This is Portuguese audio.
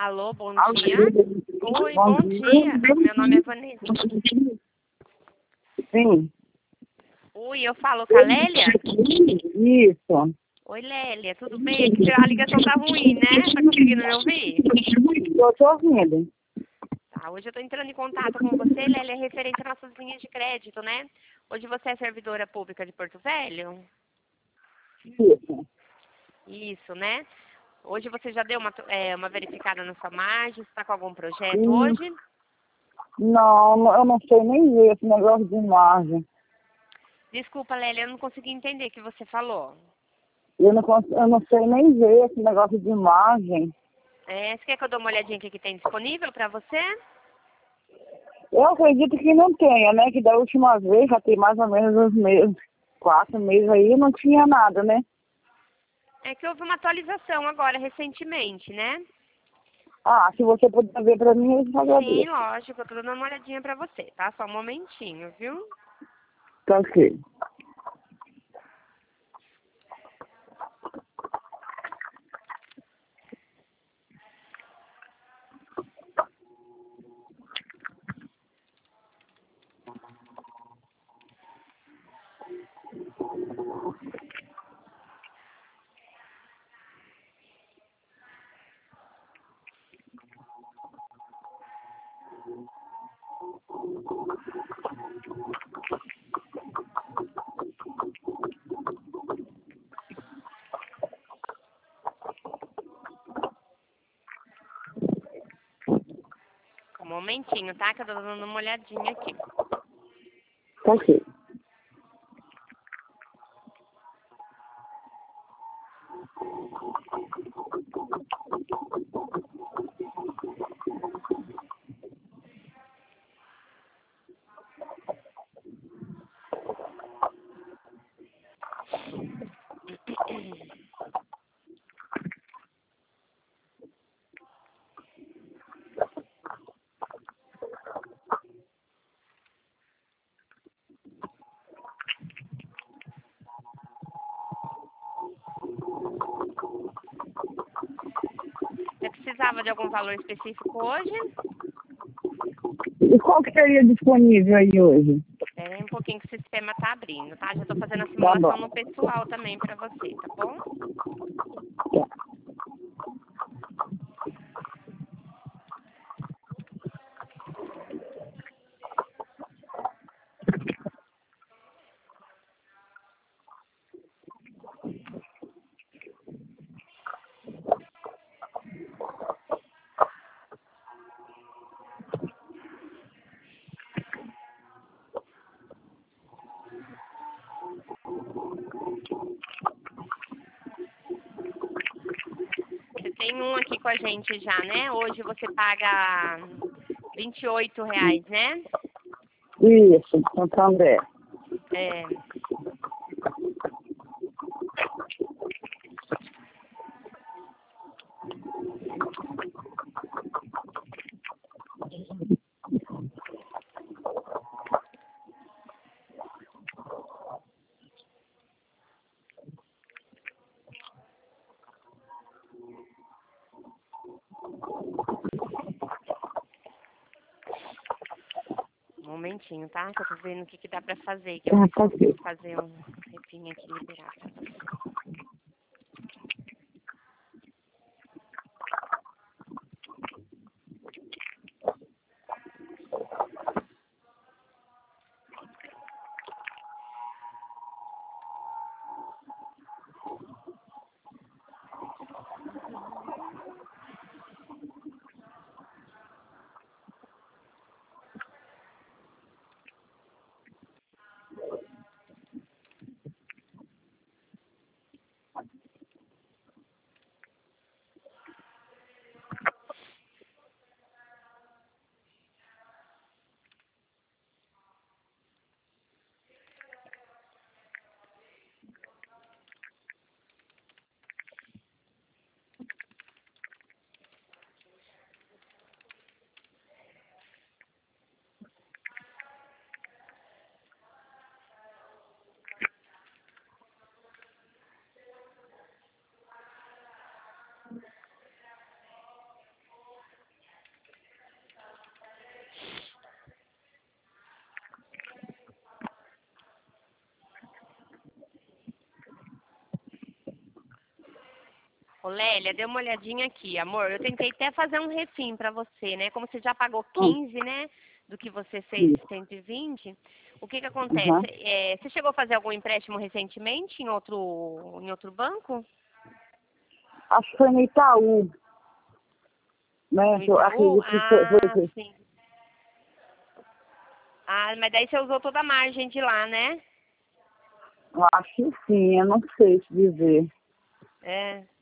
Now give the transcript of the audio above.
Alô, bom Alô? dia. Oi, bom dia. Meu nome é Vanessa. Sim. Oi, eu falo com a Lélia? Isso. Oi, Lélia, tudo bem? É que a ligação tá ruim, né? Tá conseguindo me ouvir? Eu tô ouvindo. Tá, hoje eu tô entrando em contato com você, Lélia, referente às nossas linhas de crédito, né? Hoje você é servidora pública de Porto Velho? Isso. Isso, né? Hoje você já deu uma verificada na sua margem? Está com algum projeto Hum, hoje? Não, eu não sei nem ver esse negócio de margem. Desculpa, Lélia, eu não consegui entender o que você falou. Eu não sei nem ver esse negócio de margem. Você quer que eu dê uma olhadinha aqui que tem disponível para você? Eu acredito que não tenha, né? Que da última vez, já tem mais ou menos uns meses, 4 meses aí, não tinha nada, né? É que houve uma atualização agora, recentemente, né? Ah, se você puder ver pra mim, eu Sim, agradeço. lógico, eu tô dando uma olhadinha pra você, tá? Só um momentinho, viu? Tá ok. Um momentinho, tá? Que eu tô dando uma olhadinha aqui. Tá ok. Você precisava de algum valor específico hoje? E qual que seria disponível aí hoje? Espera aí um pouquinho que o sistema tá abrindo, tá? Já tô fazendo a Tá simulação bom. no pessoal também pra você, tá bom? Você tem um aqui com a gente já, né? Hoje você paga R$ 28, né? Isso, Santo André. É. Um momentinho, tá? Que eu tô vendo o que dá pra fazer, que eu Tá, ver se tá eu ok. consigo fazer um repinho aqui e liberar pra você. Ô, Lélia, dê uma olhadinha aqui, amor. Eu tentei até fazer um refim pra você, né? Como você já pagou 15, né? Do que você fez de 120. O que que acontece? Uhum. Você chegou a fazer algum empréstimo recentemente em outro banco? Acho que foi no Itaú, né? No Eu Itaú? acredito que foi. Sim. Ah, mas daí você usou toda a margem de lá, né? Eu acho que sim, eu não sei te dizer. É.